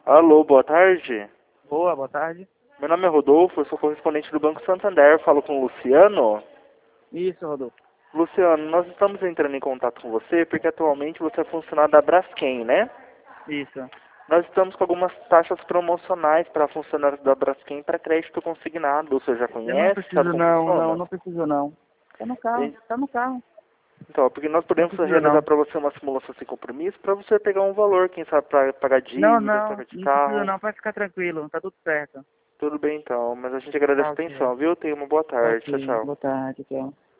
Alô, boa tarde. Boa tarde. Meu nome é Rodolfo, eu sou correspondente do Banco Santander, falo com o Luciano. Isso, Rodolfo. Luciano, nós estamos entrando em contato com você porque atualmente você é funcionário da Braskem, né? Isso. Nós estamos com algumas taxas promocionais para funcionários da Braskem para crédito consignado. Você já Eu não conhece? Sabe preciso como não, funciona? não preciso não. Tá no carro, E- tá no carro. Então, porque nós Não podemos precisa realizar não. para você uma simulação sem compromisso para você pegar um valor, quem sabe para pagar Não, dívida, não, troca de não precisa carro. não, pode ficar tranquilo, tá tudo certo. Tudo bem então, mas a gente agradece Tá a ok. atenção, viu? Tenha uma boa Tá tarde. Tchau, ok. tchau. Boa tarde, tchau.